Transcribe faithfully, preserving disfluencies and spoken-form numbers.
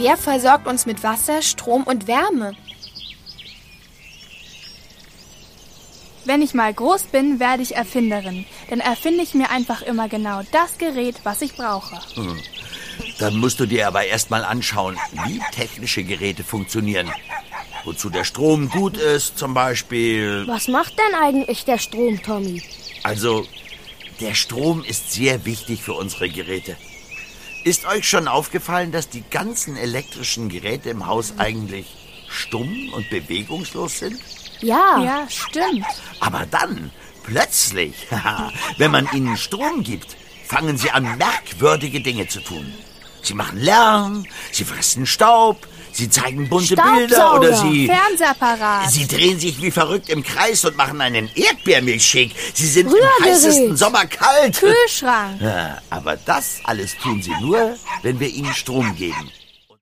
Wer versorgt uns mit Wasser, Strom und Wärme? Wenn ich mal groß bin, werde ich Erfinderin. Dann erfinde ich mir einfach immer genau das Gerät, was ich brauche. Hm. Dann musst du dir aber erst mal anschauen, wie technische Geräte funktionieren. Wozu der Strom gut ist, zum Beispiel. Was macht denn eigentlich der Strom, Tommy? Also, der Strom ist sehr wichtig für unsere Geräte. Ist euch schon aufgefallen, dass die ganzen elektrischen Geräte im Haus eigentlich stumm und bewegungslos sind? Ja. Ja, stimmt. Aber dann, plötzlich, wenn man ihnen Strom gibt, fangen sie an, merkwürdige Dinge zu tun. Sie machen Lärm, sie fressen Staub, sie zeigen bunte Bilder oder sie... Fernsehapparat. Sie drehen sich wie verrückt im Kreis und machen einen Erdbeermilchshake. Sie sind im heißesten Sommer kalt. Kühlschrank. Ja, aber das alles tun sie nur, wenn wir ihnen Strom geben.